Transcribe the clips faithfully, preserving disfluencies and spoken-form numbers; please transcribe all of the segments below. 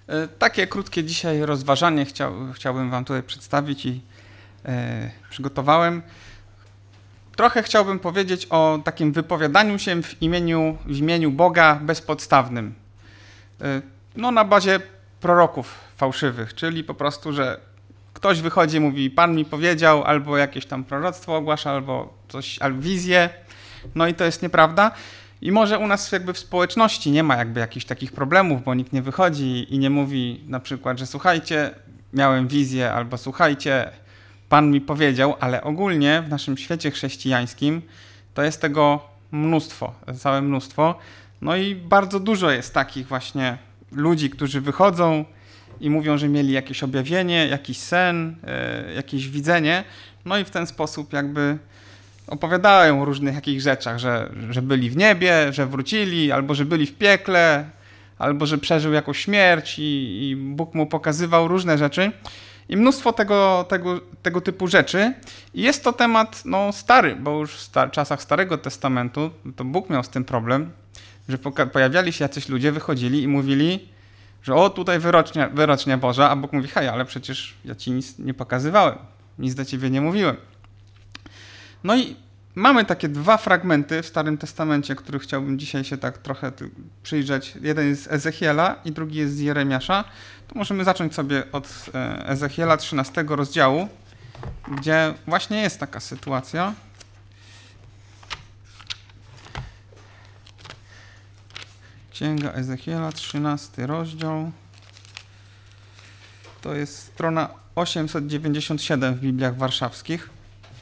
Takie krótkie dzisiaj rozważanie chciał, chciałbym wam tutaj przedstawić i e, przygotowałem. Trochę chciałbym powiedzieć o takim wypowiadaniu się w imieniu, w imieniu Boga bezpodstawnym. E, no na bazie proroków fałszywych, czyli po prostu, że ktoś wychodzi i mówi, Pan mi powiedział, albo jakieś tam proroctwo ogłasza, albo coś, albo wizję. No i to jest nieprawda. I może u nas jakby w społeczności nie ma jakby jakichś takich problemów, bo nikt nie wychodzi i nie mówi na przykład, że słuchajcie, miałem wizję, albo słuchajcie, Pan mi powiedział, ale ogólnie w naszym świecie chrześcijańskim to jest tego mnóstwo, całe mnóstwo. No i bardzo dużo jest takich właśnie ludzi, którzy wychodzą i mówią, że mieli jakieś objawienie, jakiś sen, yy, jakieś widzenie, no i w ten sposób jakby opowiadają o różnych jakichś rzeczach, że, że byli w niebie, że wrócili, albo że byli w piekle, albo że przeżył jakąś śmierć i, i Bóg mu pokazywał różne rzeczy. I mnóstwo tego, tego, tego typu rzeczy. I jest to temat no, stary, bo już w sta- czasach Starego Testamentu to Bóg miał z tym problem, że poka- pojawiali się jacyś ludzie, wychodzili i mówili, że o tutaj wyrocznia, wyrocznia Boża, a Bóg mówi, hej, ale przecież ja ci nic nie pokazywałem, nic do ciebie nie mówiłem. No i mamy takie dwa fragmenty w Starym Testamencie, których chciałbym dzisiaj się tak trochę przyjrzeć. Jeden jest z Ezechiela i drugi jest z Jeremiasza. To możemy zacząć sobie od Ezechiela trzynastego rozdziału, gdzie właśnie jest taka sytuacja. Księga Ezechiela, trzynasty rozdział. To jest strona osiemset dziewięćdziesiąt siedem w Bibliach Warszawskich.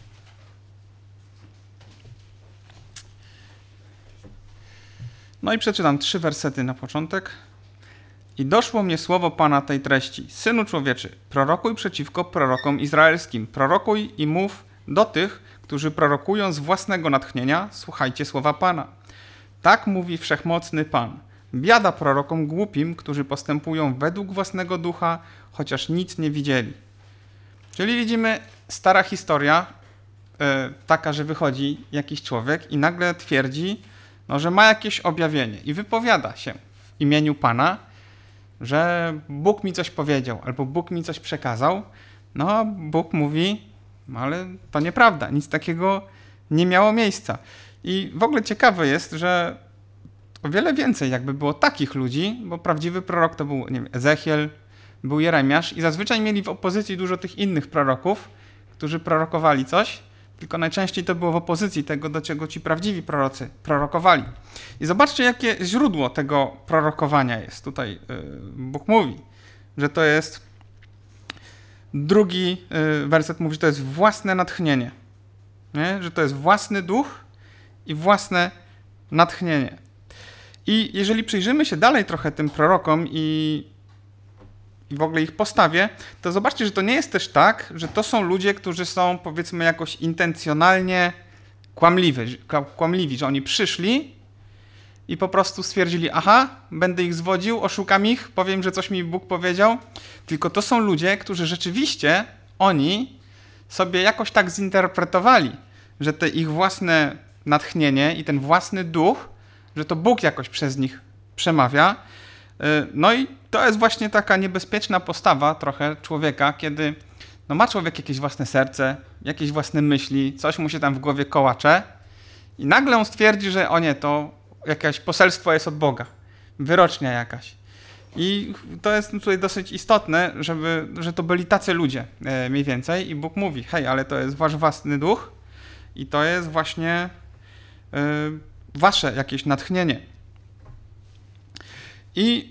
No i przeczytam trzy wersety na początek. I doszło mnie słowo Pana tej treści. Synu człowieczy, prorokuj przeciwko prorokom izraelskim. Prorokuj i mów do tych, którzy prorokują z własnego natchnienia. Słuchajcie słowa Pana. Tak mówi wszechmocny Pan. Biada prorokom głupim, którzy postępują według własnego ducha, chociaż nic nie widzieli. Czyli widzimy stara historia, yy, taka, że wychodzi jakiś człowiek i nagle twierdzi, no, że ma jakieś objawienie i wypowiada się w imieniu Pana, że Bóg mi coś powiedział albo Bóg mi coś przekazał. No, Bóg mówi, ale to nieprawda, nic takiego nie miało miejsca. I w ogóle ciekawe jest, że o wiele więcej jakby było takich ludzi, bo prawdziwy prorok to był, nie wiem, Ezechiel, był Jeremiasz i zazwyczaj mieli w opozycji dużo tych innych proroków, którzy prorokowali coś, tylko najczęściej to było w opozycji tego, do czego ci prawdziwi prorocy prorokowali. I zobaczcie, jakie źródło tego prorokowania jest. Tutaj yy, Bóg mówi, że to jest drugi yy, werset mówi, że to jest własne natchnienie. Nie? Że to jest własny duch i własne natchnienie. I jeżeli przyjrzymy się dalej trochę tym prorokom i i w ogóle ich postawie, to zobaczcie, że to nie jest też tak, że to są ludzie, którzy są powiedzmy jakoś intencjonalnie kłamliwi, kłamliwi, że oni przyszli i po prostu stwierdzili, aha, będę ich zwodził, oszukam ich, powiem, że coś mi Bóg powiedział. Tylko to są ludzie, którzy rzeczywiście, oni sobie jakoś tak zinterpretowali, że te ich własne natchnienie i ten własny duch, że to Bóg jakoś przez nich przemawia. No i to jest właśnie taka niebezpieczna postawa trochę człowieka, kiedy no ma człowiek jakieś własne serce, jakieś własne myśli, coś mu się tam w głowie kołacze i nagle on stwierdzi, że o nie, to jakieś poselstwo jest od Boga, wyrocznia jakaś. I to jest tutaj dosyć istotne, żeby, że to byli tacy ludzie e, mniej więcej i Bóg mówi, hej, ale to jest wasz własny duch i to jest właśnie e, wasze jakieś natchnienie. I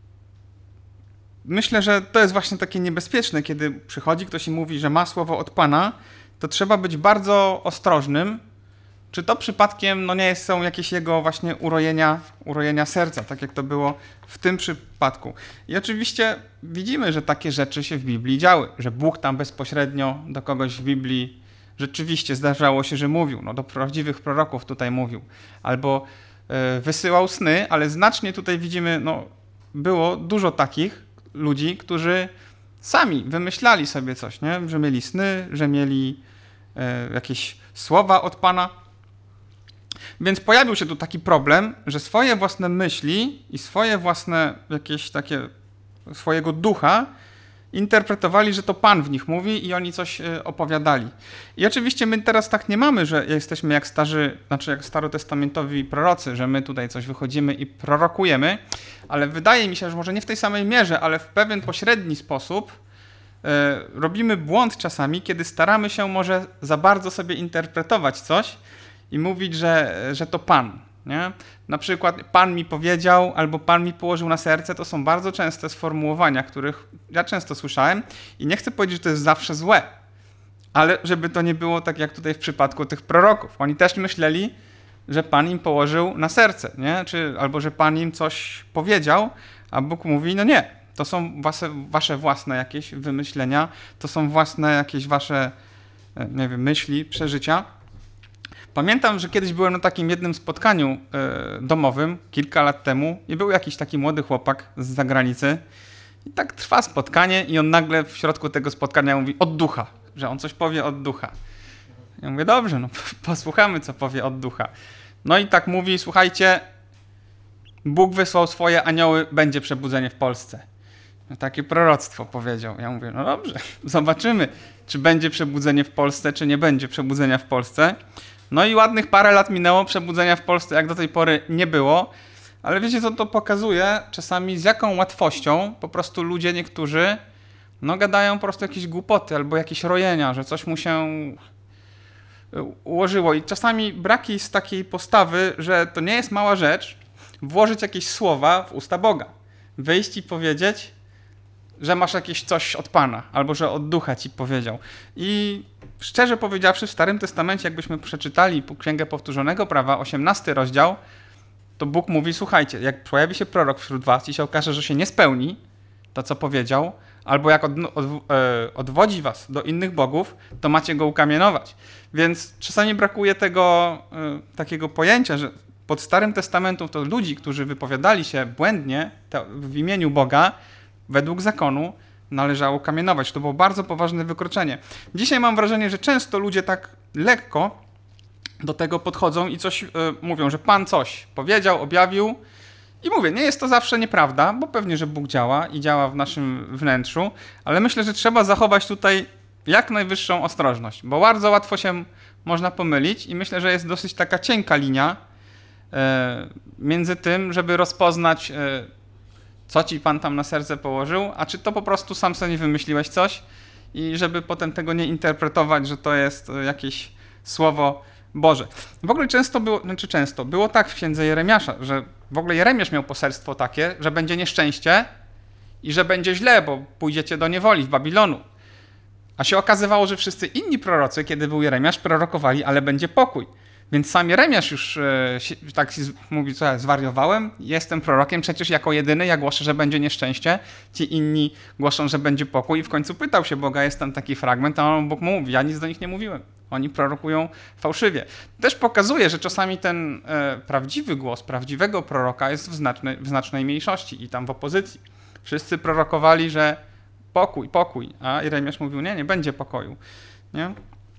myślę, że to jest właśnie takie niebezpieczne, kiedy przychodzi ktoś i mówi, że ma słowo od Pana, to trzeba być bardzo ostrożnym, czy to przypadkiem no nie są jakieś jego właśnie urojenia, urojenia serca, tak jak to było w tym przypadku. I oczywiście widzimy, że takie rzeczy się w Biblii działy, że Bóg tam bezpośrednio do kogoś w Biblii rzeczywiście zdarzało się, że mówił, no do prawdziwych proroków tutaj mówił, albo y, wysyłał sny, ale znacznie tutaj widzimy, no było dużo takich ludzi, którzy sami wymyślali sobie coś, nie? Że mieli sny, że mieli y, jakieś słowa od Pana. Więc pojawił się tu taki problem, że swoje własne myśli i swoje własne jakieś takie swojego ducha interpretowali, że to Pan w nich mówi i oni coś opowiadali. I oczywiście my teraz tak nie mamy, że jesteśmy jak starzy, znaczy jak starotestamentowi prorocy, że my tutaj coś wychodzimy i prorokujemy, ale wydaje mi się, że może nie w tej samej mierze, ale w pewien pośredni sposób e, robimy błąd czasami, kiedy staramy się może za bardzo sobie interpretować coś i mówić, że, że to Pan. Nie? Na przykład Pan mi powiedział albo Pan mi położył na serce, to są bardzo częste sformułowania, których ja często słyszałem i nie chcę powiedzieć, że to jest zawsze złe, ale żeby to nie było tak jak tutaj w przypadku tych proroków. Oni też myśleli, że Pan im położył na serce, nie? Czy, albo że Pan im coś powiedział, a Bóg mówi, no nie, to są wasze, wasze własne jakieś wymyślenia, to są własne jakieś wasze, nie wiem, myśli, przeżycia. Pamiętam, że kiedyś byłem na takim jednym spotkaniu y, domowym kilka lat temu i był jakiś taki młody chłopak z zagranicy i tak trwa spotkanie i on nagle w środku tego spotkania mówi od ducha, że on coś powie od ducha. Ja mówię, dobrze, no posłuchamy, co powie od ducha. No i tak mówi, słuchajcie, Bóg wysłał swoje anioły, będzie przebudzenie w Polsce. No, takie proroctwo powiedział. Ja mówię, no dobrze, zobaczymy, czy będzie przebudzenie w Polsce, czy nie będzie przebudzenia w Polsce. No i ładnych parę lat minęło, przebudzenia w Polsce jak do tej pory nie było, ale wiecie co to pokazuje? Czasami z jaką łatwością po prostu ludzie niektórzy no gadają po prostu jakieś głupoty albo jakieś rojenia, że coś mu się ułożyło i czasami brak jest takiej postawy, że to nie jest mała rzecz włożyć jakieś słowa w usta Boga, wyjść i powiedzieć, że masz jakieś coś od Pana, albo że od Ducha ci powiedział. I szczerze powiedziawszy, w Starym Testamencie, jakbyśmy przeczytali Księgę Powtórzonego Prawa, osiemnasty rozdział, to Bóg mówi, słuchajcie, jak pojawi się prorok wśród was i się okaże, że się nie spełni to, co powiedział, albo jak od, od, e, odwodzi was do innych bogów, to macie go ukamienować. Więc czasami brakuje tego e, takiego pojęcia, że pod Starym Testamentem to ludzi, którzy wypowiadali się błędnie to w imieniu Boga, według zakonu należało kamienować. To było bardzo poważne wykroczenie. Dzisiaj mam wrażenie, że często ludzie tak lekko do tego podchodzą i coś yy, mówią, że Pan coś powiedział, objawił i mówię, nie jest to zawsze nieprawda, bo pewnie, że Bóg działa i działa w naszym wnętrzu, ale myślę, że trzeba zachować tutaj jak najwyższą ostrożność, bo bardzo łatwo się można pomylić i myślę, że jest dosyć taka cienka linia yy, między tym, żeby rozpoznać yy, co ci Pan tam na serce położył, a czy to po prostu sam sobie wymyśliłeś coś i żeby potem tego nie interpretować, że to jest jakieś słowo Boże. W ogóle często było, znaczy często, było tak w księdze Jeremiasza, że w ogóle Jeremiasz miał poselstwo takie, że będzie nieszczęście i że będzie źle, bo pójdziecie do niewoli w Babilonu. A się okazywało, że wszyscy inni prorocy, kiedy był Jeremiasz, prorokowali, ale będzie pokój. Więc sam Jeremiasz już e, tak mówi, co ja zwariowałem, jestem prorokiem, przecież jako jedyny ja głoszę, że będzie nieszczęście, ci inni głoszą, że będzie pokój i w końcu pytał się Boga, jest tam taki fragment, a on Bóg mu mówi, ja nic do nich nie mówiłem. Oni prorokują fałszywie. Też pokazuje, że czasami ten e, prawdziwy głos prawdziwego proroka jest w znacznej, w znacznej mniejszości i tam w opozycji. Wszyscy prorokowali, że pokój, pokój, a Jeremiasz mówił, nie, nie będzie pokoju. Nie?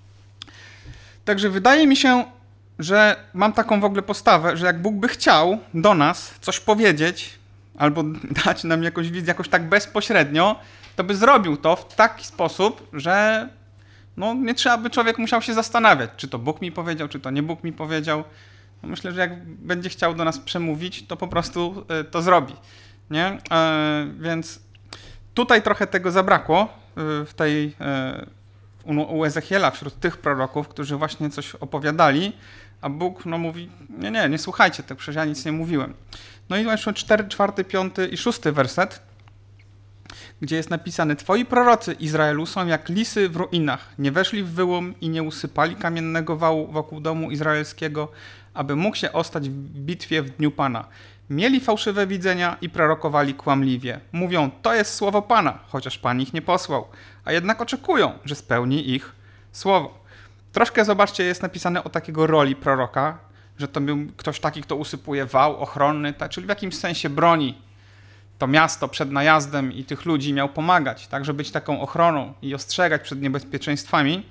Także wydaje mi się, że mam taką w ogóle postawę, że jak Bóg by chciał do nas coś powiedzieć albo dać nam jakąś wizję jakoś tak bezpośrednio, to by zrobił to w taki sposób, że no, nie trzeba by człowiek musiał się zastanawiać, czy to Bóg mi powiedział, czy to nie Bóg mi powiedział. No, myślę, że jak będzie chciał do nas przemówić, to po prostu y, to zrobi. Nie? E, więc tutaj trochę tego zabrakło y, w tej y, u Ezechiela, wśród tych proroków, którzy właśnie coś opowiadali, a Bóg no, mówi, nie, nie, nie słuchajcie tego, przecież ja nic nie mówiłem. No i jeszcze czwarty, czwarty, piąty i szósty werset, gdzie jest napisane, twoi prorocy Izraelu są jak lisy w ruinach, nie weszli w wyłom i nie usypali kamiennego wału wokół domu izraelskiego, aby mógł się ostać w bitwie w dniu Pana. Mieli fałszywe widzenia i prorokowali kłamliwie. Mówią, to jest słowo Pana, chociaż Pan ich nie posłał, a jednak oczekują, że spełni ich słowo. Troszkę, zobaczcie, jest napisane o takiego roli proroka, że to był ktoś taki, kto usypuje wał ochronny, tak, czyli w jakimś sensie broni to miasto przed najazdem i tych ludzi miał pomagać, tak, żeby być taką ochroną i ostrzegać przed niebezpieczeństwami.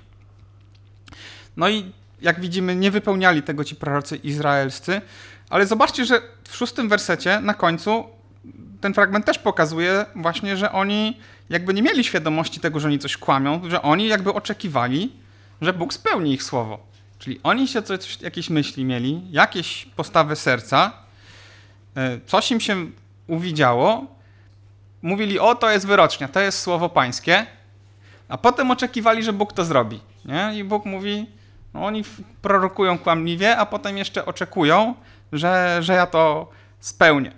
No i jak widzimy, nie wypełniali tego ci prorocy izraelscy, ale zobaczcie, że w szóstym wersecie na końcu ten fragment też pokazuje właśnie, że oni jakby nie mieli świadomości tego, że oni coś kłamią, że oni jakby oczekiwali, że Bóg spełni ich słowo. Czyli oni się coś, jakieś myśli mieli, jakieś postawy serca, coś im się uwidziało, mówili, o, to jest wyrocznia, to jest słowo pańskie, a potem oczekiwali, że Bóg to zrobi. Nie? I Bóg mówi, no oni prorokują kłamliwie, a potem jeszcze oczekują, że, że ja to spełnię.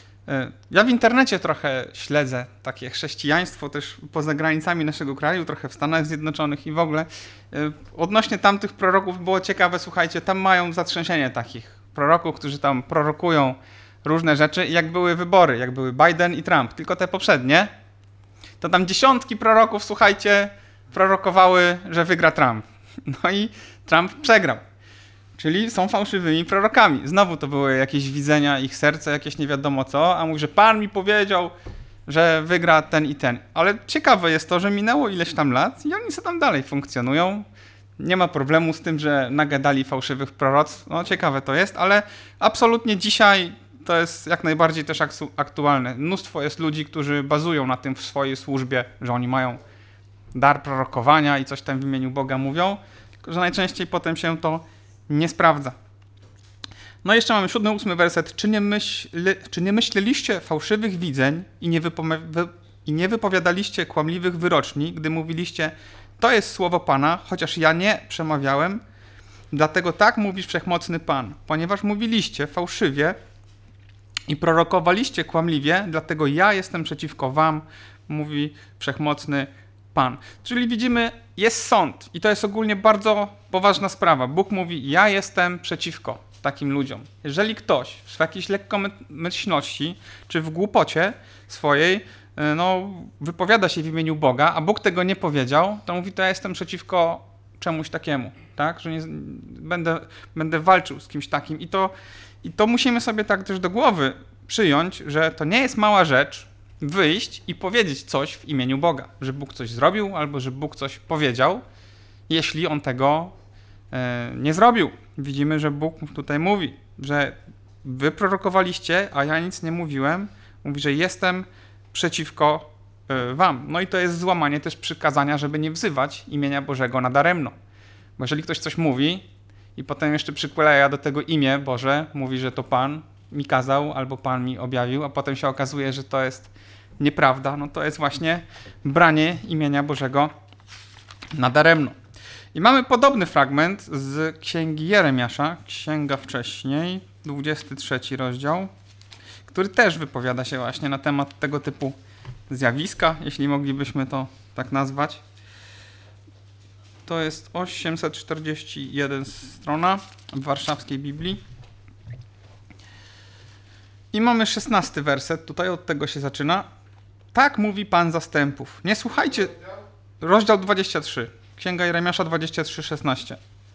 Ja w internecie trochę śledzę takie chrześcijaństwo też poza granicami naszego kraju, trochę w Stanach Zjednoczonych i w ogóle. Odnośnie tamtych proroków było ciekawe, słuchajcie, tam mają zatrzęsienie takich proroków, którzy tam prorokują różne rzeczy i jak były wybory, jak były Biden i Trump, tylko te poprzednie, to tam dziesiątki proroków, słuchajcie, prorokowały, że wygra Trump. No i Trump przegrał. Czyli są fałszywymi prorokami. Znowu to były jakieś widzenia ich serca, jakieś nie wiadomo co, a mówi, że Pan mi powiedział, że wygra ten i ten. Ale ciekawe jest to, że minęło ileś tam lat i oni sobie tam dalej funkcjonują. Nie ma problemu z tym, że nagadali fałszywych proroctw. No ciekawe to jest, ale absolutnie dzisiaj to jest jak najbardziej też aktualne. Mnóstwo jest ludzi, którzy bazują na tym w swojej służbie, że oni mają dar prorokowania i coś tam w imieniu Boga mówią, tylko że najczęściej potem się to nie sprawdza. No i jeszcze mamy siódmy, ósmy werset. Czy nie, myśl, czy nie myśleliście fałszywych widzeń i nie, wypome, wy, i nie wypowiadaliście kłamliwych wyroczni, gdy mówiliście, to jest słowo Pana, chociaż ja nie przemawiałem? Dlatego tak mówi Wszechmocny Pan, ponieważ mówiliście fałszywie i prorokowaliście kłamliwie, dlatego ja jestem przeciwko wam, mówi Wszechmocny Pan. Czyli widzimy, jest sąd i to jest ogólnie bardzo poważna sprawa. Bóg mówi, ja jestem przeciwko takim ludziom. Jeżeli ktoś w jakiejś lekkomyślności czy w głupocie swojej no, wypowiada się w imieniu Boga, a Bóg tego nie powiedział, to mówi, to ja jestem przeciwko czemuś takiemu, tak? Że nie, będę, będę walczył z kimś takim. I to, I to musimy sobie tak też do głowy przyjąć, że to nie jest mała rzecz wyjść i powiedzieć coś w imieniu Boga, że Bóg coś zrobił albo że Bóg coś powiedział, jeśli On tego e, nie zrobił. Widzimy, że Bóg tutaj mówi, że wy prorokowaliście, a ja nic nie mówiłem. Mówi, że jestem przeciwko e, wam. No i to jest złamanie też przykazania, żeby nie wzywać imienia Bożego nadaremno. Bo jeżeli ktoś coś mówi i potem jeszcze przykleja do tego imię Boże, mówi, że to Pan mi kazał albo Pan mi objawił, a potem się okazuje, że to jest nieprawda, no to jest właśnie branie imienia Bożego nadaremno. I mamy podobny fragment z Księgi Jeremiasza, księga wcześniej, dwudziesty trzeci rozdział, który też wypowiada się właśnie na temat tego typu zjawiska, jeśli moglibyśmy to tak nazwać. To jest osiemset czterdzieści jeden strona w warszawskiej Biblii. I mamy szesnasty werset, tutaj od tego się zaczyna. Tak mówi Pan zastępów. Nie słuchajcie... Rozdział dwudziesty trzeci. Księga Jeremiasza dwadzieścia trzy, szesnaście.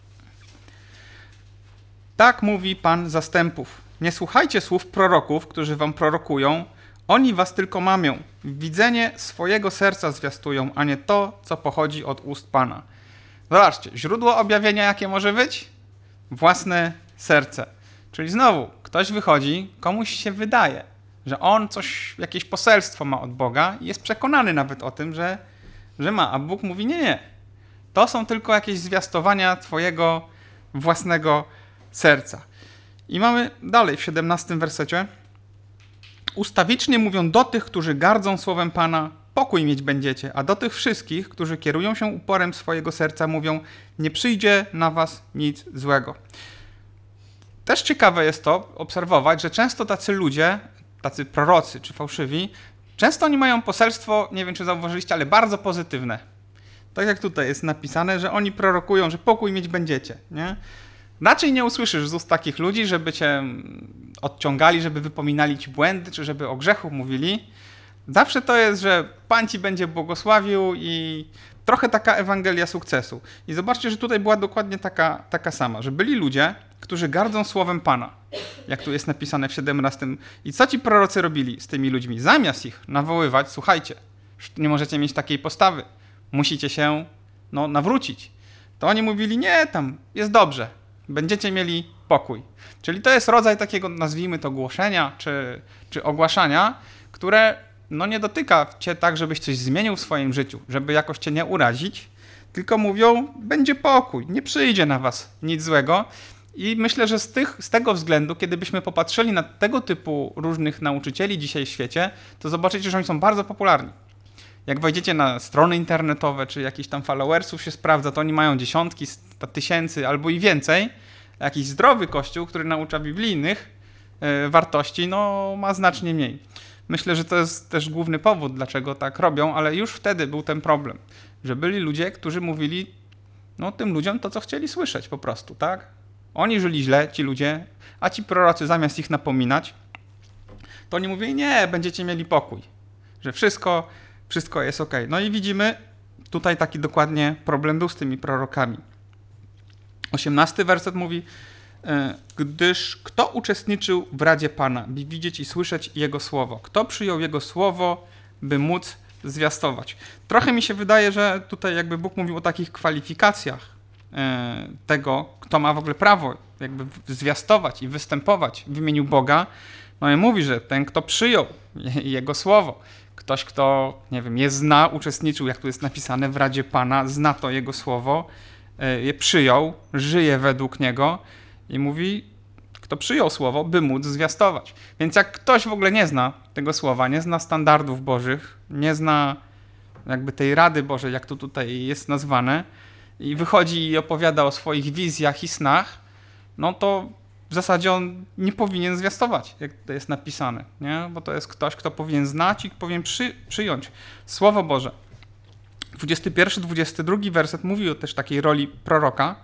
Tak mówi Pan zastępów. Nie słuchajcie słów proroków, którzy wam prorokują. Oni was tylko mamią. Widzenie swojego serca zwiastują, a nie to, co pochodzi od ust Pana. Zobaczcie, źródło objawienia jakie może być? Własne serce. Czyli znowu, ktoś wychodzi, komuś się wydaje, że on coś, jakieś poselstwo ma od Boga i jest przekonany nawet o tym, że, że ma, a Bóg mówi nie, nie. To są tylko jakieś zwiastowania twojego własnego serca. I mamy dalej w siedemnastym wersecie. Ustawicznie mówią do tych, którzy gardzą słowem Pana, pokój mieć będziecie, a do tych wszystkich, którzy kierują się uporem swojego serca, mówią, nie przyjdzie na was nic złego. Też ciekawe jest to obserwować, że często tacy ludzie, tacy prorocy czy fałszywi, często oni mają poselstwo, nie wiem czy zauważyliście, ale bardzo pozytywne. Tak jak tutaj jest napisane, że oni prorokują, że pokój mieć będziecie. Nie? Raczej nie usłyszysz z ust takich ludzi, żeby cię odciągali, żeby wypominali ci błędy, czy żeby o grzechu mówili. Zawsze to jest, że Pan ci będzie błogosławił i trochę taka Ewangelia sukcesu. I zobaczcie, że tutaj była dokładnie taka, taka sama, że byli ludzie, którzy gardzą słowem Pana, jak tu jest napisane w siedemnastym. I co ci prorocy robili z tymi ludźmi? Zamiast ich nawoływać, słuchajcie, nie możecie mieć takiej postawy, musicie się no, nawrócić. To oni mówili, nie, tam jest dobrze, będziecie mieli pokój. Czyli to jest rodzaj takiego, nazwijmy to, głoszenia czy, czy ogłaszania, które no nie dotyka cię tak, żebyś coś zmienił w swoim życiu, żeby jakoś cię nie urazić, tylko mówią, będzie pokój, nie przyjdzie na was nic złego. I myślę, że z, tych, z tego względu, kiedy byśmy popatrzyli na tego typu różnych nauczycieli dzisiaj w świecie, to zobaczycie, że oni są bardzo popularni. Jak wejdziecie na strony internetowe, czy jakichś tam followersów się sprawdza, to oni mają dziesiątki, tysięcy albo i więcej. Jakiś zdrowy kościół, który naucza biblijnych yy, wartości, no ma znacznie mniej. Myślę, że to jest też główny powód, dlaczego tak robią, ale już wtedy był ten problem, że byli ludzie, którzy mówili no, tym ludziom to, co chcieli słyszeć po prostu, tak? Oni żyli źle, ci ludzie, a ci prorocy zamiast ich napominać, to oni mówili, nie, będziecie mieli pokój, że wszystko, wszystko jest okej. No i widzimy, tutaj taki dokładnie problem był z tymi prorokami. osiemnasty werset mówi, gdyż kto uczestniczył w Radzie Pana, by widzieć i słyszeć Jego słowo? Kto przyjął Jego słowo, by móc zwiastować? Trochę mi się wydaje, że tutaj jakby Bóg mówił o takich kwalifikacjach tego, kto ma w ogóle prawo jakby zwiastować i występować w imieniu Boga. No i mówi, że ten, kto przyjął Jego słowo, ktoś, kto, nie wiem, je zna, uczestniczył, jak tu jest napisane, w Radzie Pana, zna to Jego słowo, je przyjął, żyje według Niego i mówi, kto przyjął słowo, by móc zwiastować. Więc jak ktoś w ogóle nie zna tego słowa, nie zna standardów Bożych, nie zna jakby tej Rady Bożej, jak to tutaj jest nazwane, i wychodzi i opowiada o swoich wizjach i snach, no to w zasadzie on nie powinien zwiastować, jak to jest napisane, nie? Bo to jest ktoś, kto powinien znać i powinien przy, przyjąć Słowo Boże. dwudziesty pierwszy, dwudziesty drugi werset mówi o też takiej roli proroka.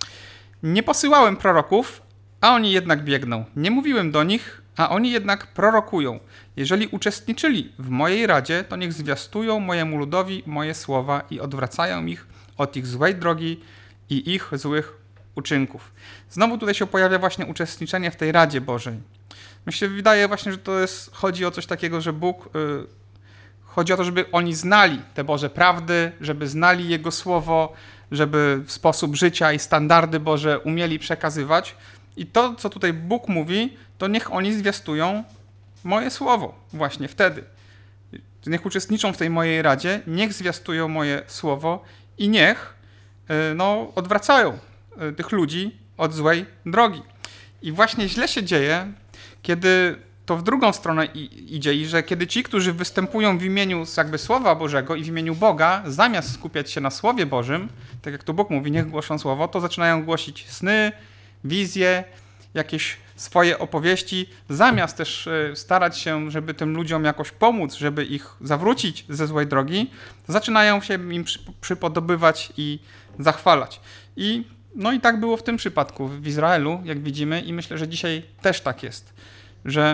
Nie posyłałem proroków, a oni jednak biegną. Nie mówiłem do nich, a oni jednak prorokują. Jeżeli uczestniczyli w mojej radzie, to niech zwiastują mojemu ludowi moje słowa i odwracają ich od ich złej drogi i ich złych uczynków. Znowu tutaj się pojawia właśnie uczestniczenie w tej Radzie Bożej. Mi się wydaje właśnie, że to jest, chodzi o coś takiego, że Bóg, yy, chodzi o to, żeby oni znali te Boże prawdy, żeby znali Jego Słowo, żeby w sposób życia i standardy Boże umieli przekazywać. I to, co tutaj Bóg mówi, to niech oni zwiastują moje Słowo właśnie wtedy. Niech uczestniczą w tej mojej Radzie, niech zwiastują moje Słowo i niech no, odwracają tych ludzi od złej drogi. I właśnie źle się dzieje, kiedy to w drugą stronę idzie i że kiedy ci, którzy występują w imieniu jakby Słowa Bożego i w imieniu Boga, zamiast skupiać się na Słowie Bożym, tak jak tu Bóg mówi, niech głoszą Słowo, to zaczynają głosić sny, wizje, jakieś swoje opowieści, zamiast też starać się, żeby tym ludziom jakoś pomóc, żeby ich zawrócić ze złej drogi, zaczynają się im przypodobywać i zachwalać. I no i tak było w tym przypadku w Izraelu, jak widzimy, i myślę, że dzisiaj też tak jest, że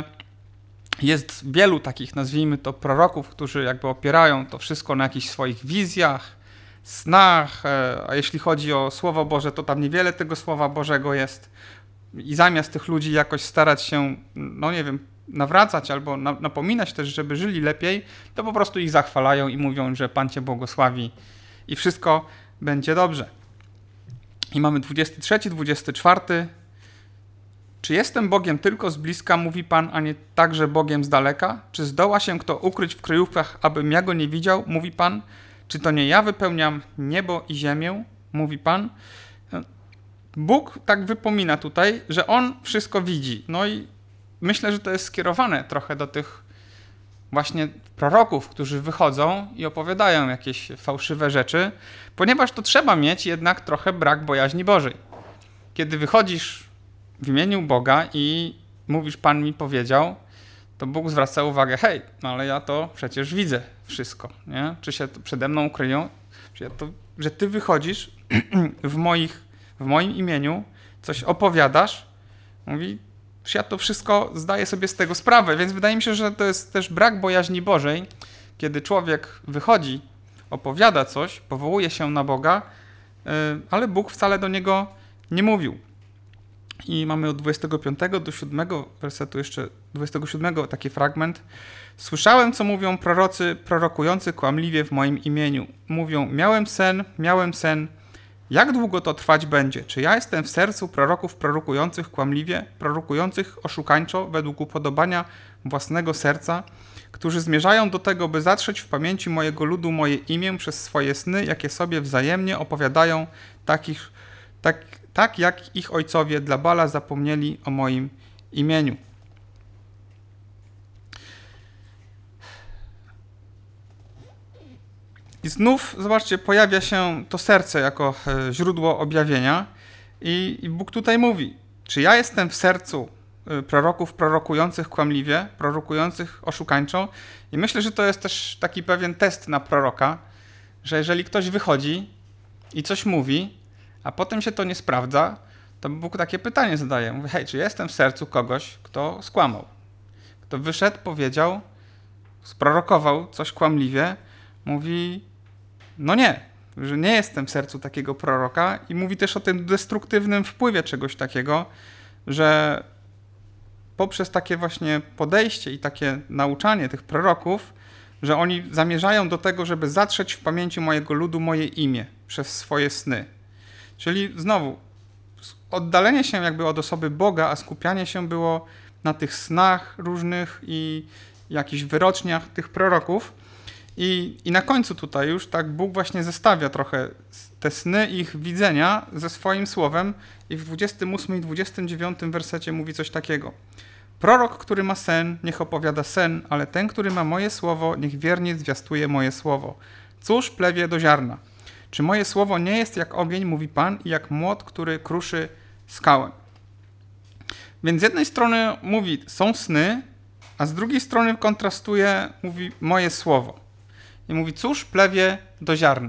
jest wielu takich, nazwijmy to, proroków, którzy jakby opierają to wszystko na jakichś swoich wizjach, snach, a jeśli chodzi o Słowo Boże, to tam niewiele tego Słowa Bożego jest. I zamiast tych ludzi jakoś starać się, no nie wiem, nawracać albo napominać też, żeby żyli lepiej, to po prostu ich zachwalają i mówią, że Pan Cię błogosławi i wszystko będzie dobrze. I mamy dwudziesty trzeci, dwudziesty czwarty. Czy jestem Bogiem tylko z bliska, mówi Pan, a nie także Bogiem z daleka? Czy zdoła się kto ukryć w kryjówkach, abym ja go nie widział, mówi Pan? Czy to nie ja wypełniam niebo i ziemię, mówi Pan? Bóg tak wypomina tutaj, że On wszystko widzi. No i myślę, że to jest skierowane trochę do tych właśnie proroków, którzy wychodzą i opowiadają jakieś fałszywe rzeczy, ponieważ to trzeba mieć jednak trochę brak bojaźni Bożej. Kiedy wychodzisz w imieniu Boga i mówisz, Pan mi powiedział, to Bóg zwraca uwagę, hej, no ale ja to przecież widzę wszystko, nie? Czy się to przede mną ukryją? Czy ja to, że ty wychodzisz w, moich, w moim imieniu, coś opowiadasz, mówi, że ja to wszystko zdaję sobie z tego sprawę, więc wydaje mi się, że to jest też brak bojaźni Bożej, kiedy człowiek wychodzi, opowiada coś, powołuje się na Boga, ale Bóg wcale do niego nie mówił. I mamy od dwudziestego piątego do siódmego wersetu, jeszcze dwudziestego siódmego taki fragment. Słyszałem, co mówią prorocy prorokujący kłamliwie w moim imieniu. Mówią, miałem sen, miałem sen, Jak długo to trwać będzie? Czy ja jestem w sercu proroków prorokujących kłamliwie, prorokujących oszukańczo według upodobania własnego serca, którzy zmierzają do tego, by zatrzeć w pamięci mojego ludu moje imię przez swoje sny, jakie sobie wzajemnie opowiadają, takich, tak, tak jak ich ojcowie dla Bala zapomnieli o moim imieniu. I znów, zobaczcie, pojawia się to serce jako źródło objawienia i, i Bóg tutaj mówi, czy ja jestem w sercu proroków prorokujących kłamliwie, prorokujących oszukańczo i myślę, że to jest też taki pewien test na proroka, że jeżeli ktoś wychodzi i coś mówi, a potem się to nie sprawdza, to Bóg takie pytanie zadaje. Mówi, hej, czy jestem w sercu kogoś, kto skłamał, kto wyszedł, powiedział, sprorokował coś kłamliwie, mówi, no nie, że nie jestem w sercu takiego proroka i mówi też o tym destruktywnym wpływie czegoś takiego, że poprzez takie właśnie podejście i takie nauczanie tych proroków, że oni zamierzają do tego, żeby zatrzeć w pamięci mojego ludu moje imię przez swoje sny. Czyli znowu oddalenie się jakby od osoby Boga, a skupianie się było na tych snach różnych i jakichś wyroczniach tych proroków. I, I na końcu tutaj już tak Bóg właśnie zestawia trochę te sny i ich widzenia ze swoim słowem i w dwudziestym ósmym i dwudziestym dziewiątym wersecie mówi coś takiego. Prorok, który ma sen, niech opowiada sen, ale ten, który ma moje słowo, niech wiernie zwiastuje moje słowo. Cóż plewie do ziarna? Czy moje słowo nie jest jak ogień, mówi Pan, i jak młot, który kruszy skałę? Więc z jednej strony mówi, są sny, a z drugiej strony kontrastuje, mówi moje słowo. I mówi, cóż plewie do ziarna.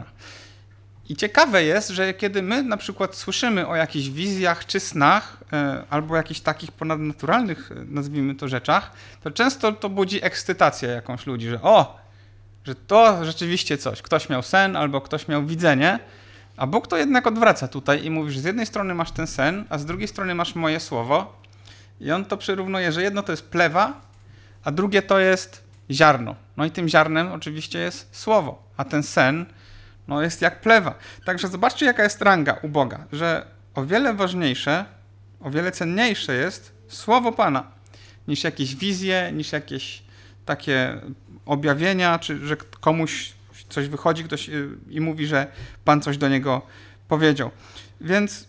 I ciekawe jest, że kiedy my na przykład słyszymy o jakichś wizjach czy snach, e, albo jakichś takich ponadnaturalnych, nazwijmy to, rzeczach, to często to budzi ekscytację jakąś ludzi, że o, że to rzeczywiście coś. Ktoś miał sen albo ktoś miał widzenie, a Bóg to jednak odwraca tutaj i mówi, że z jednej strony masz ten sen, a z drugiej strony masz moje słowo. I on to przyrównuje, że jedno to jest plewa, a drugie to jest ziarno. No i tym ziarnem oczywiście jest słowo, a ten sen no jest jak plewa. Także zobaczcie, jaka jest ranga u Boga, że o wiele ważniejsze, o wiele cenniejsze jest słowo Pana, niż jakieś wizje, niż jakieś takie objawienia, czy że komuś coś wychodzi ktoś i mówi, że Pan coś do niego powiedział. Więc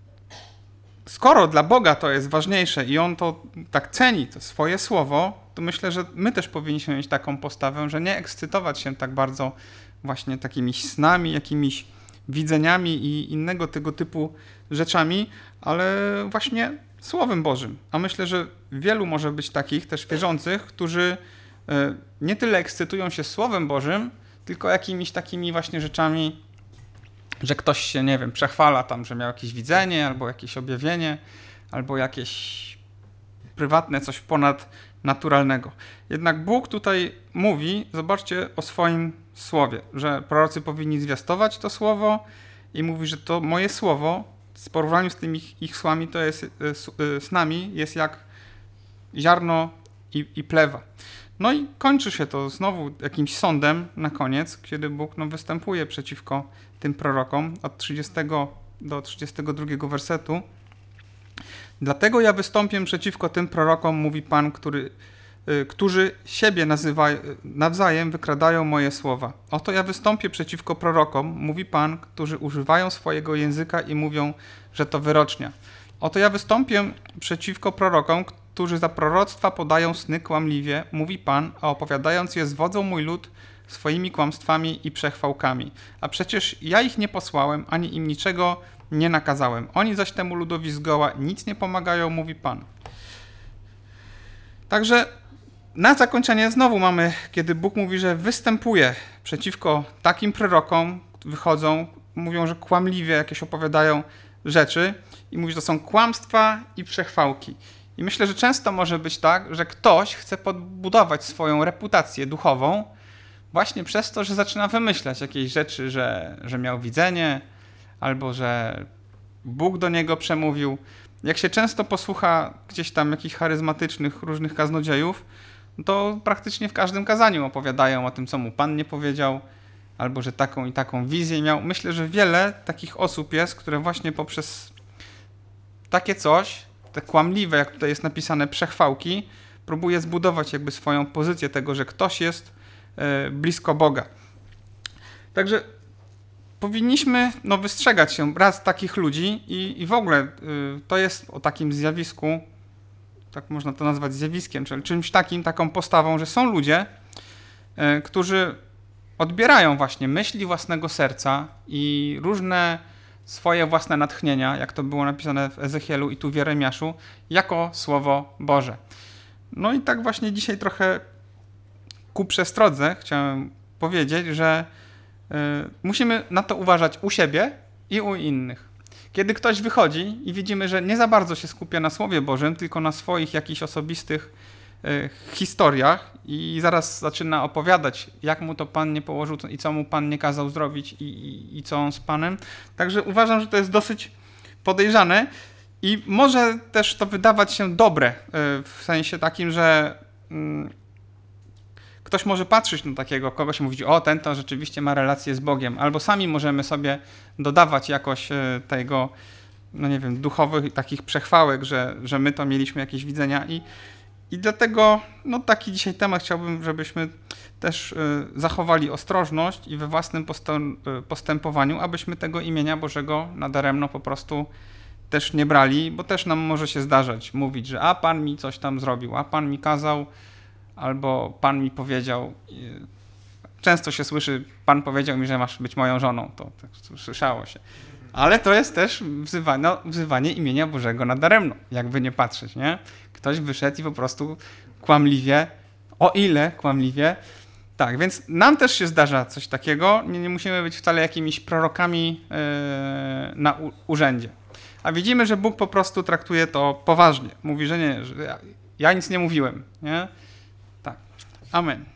skoro dla Boga to jest ważniejsze i On to tak ceni, to swoje słowo, to myślę, że my też powinniśmy mieć taką postawę, że nie ekscytować się tak bardzo właśnie takimi snami, jakimiś widzeniami i innego tego typu rzeczami, ale właśnie Słowem Bożym. A myślę, że wielu może być takich też wierzących, którzy nie tyle ekscytują się Słowem Bożym, tylko jakimiś takimi właśnie rzeczami, że ktoś się, nie wiem, przechwala tam, że miał jakieś widzenie, albo jakieś objawienie, albo jakieś prywatne coś ponadnaturalnego. Jednak Bóg tutaj mówi, zobaczcie, o swoim słowie, że prorocy powinni zwiastować to słowo i mówi, że to moje słowo w porównaniu z tymi ich, ich słami, to jest, snami, jest jak ziarno i, i plewa. No i kończy się to znowu jakimś sądem na koniec, kiedy Bóg no, występuje przeciwko tym prorokom od trzydziestego do trzydziestego drugiego wersetu. Dlatego ja wystąpię przeciwko tym prorokom, mówi Pan, który, y, którzy siebie nazywają, nawzajem wykradają moje słowa. Oto ja wystąpię przeciwko prorokom, mówi Pan, którzy używają swojego języka i mówią, że to wyrocznia. Oto ja wystąpię przeciwko prorokom, którzy za proroctwa podają sny kłamliwie, mówi Pan, a opowiadając je zwodzą mój lud swoimi kłamstwami i przechwałkami. A przecież ja ich nie posłałem, ani im niczego nie nakazałem. Oni zaś temu ludowi zgoła nic nie pomagają, mówi Pan. Także na zakończenie znowu mamy, kiedy Bóg mówi, że występuje przeciwko takim prorokom, wychodzą, mówią, że kłamliwie jakieś opowiadają rzeczy i mówi, że to są kłamstwa i przechwałki. I myślę, że często może być tak, że ktoś chce podbudować swoją reputację duchową właśnie przez to, że zaczyna wymyślać jakieś rzeczy, że, że miał widzenie, albo że Bóg do niego przemówił. Jak się często posłucha gdzieś tam jakichś charyzmatycznych różnych kaznodziejów, to praktycznie w każdym kazaniu opowiadają o tym, co mu Pan nie powiedział, albo że taką i taką wizję miał. Myślę, że wiele takich osób jest, które właśnie poprzez takie coś, te kłamliwe, jak tutaj jest napisane, przechwałki, próbuje zbudować jakby swoją pozycję tego, że ktoś jest y, blisko Boga. Także powinniśmy no, wystrzegać się raz takich ludzi i, i w ogóle y, to jest o takim zjawisku, tak można to nazwać zjawiskiem, czyli czymś takim, taką postawą, że są ludzie, y, którzy odbierają właśnie myśli własnego serca i różne swoje własne natchnienia, jak to było napisane w Ezechielu i tu w Jeremiaszu, jako Słowo Boże. No i tak właśnie dzisiaj trochę ku przestrodze chciałem powiedzieć, że y, musimy na to uważać u siebie i u innych. Kiedy ktoś wychodzi i widzimy, że nie za bardzo się skupia na Słowie Bożym, tylko na swoich jakichś osobistych y, historiach i zaraz zaczyna opowiadać, jak mu to Pan nie położył i co mu Pan nie kazał zrobić i, i, i co on z Panem. Także uważam, że to jest dosyć podejrzane i może też to wydawać się dobre, y, w sensie takim, że y, ktoś może patrzeć na takiego kogoś i mówić, o ten to rzeczywiście ma relację z Bogiem, albo sami możemy sobie dodawać jakoś tego, no nie wiem, duchowych takich przechwałek, że, że my to mieliśmy jakieś widzenia i, i dlatego no taki dzisiaj temat chciałbym, żebyśmy też y, zachowali ostrożność i we własnym postęp, y, postępowaniu, abyśmy tego imienia Bożego nadaremno po prostu też nie brali, bo też nam może się zdarzać mówić, że a Pan mi coś tam zrobił, a Pan mi kazał, albo Pan mi powiedział, często się słyszy, Pan powiedział mi, że masz być moją żoną, to tak słyszało się. Ale to jest też wzywanie, no, wzywanie imienia Bożego nadaremno, jakby nie patrzeć, nie? Ktoś wyszedł i po prostu kłamliwie, o ile kłamliwie, tak, więc nam też się zdarza coś takiego, nie, nie musimy być wcale jakimiś prorokami yy, na u, urzędzie. A widzimy, że Bóg po prostu traktuje to poważnie. Mówi, że nie, że ja, ja nic nie mówiłem, nie? Tak. Amen.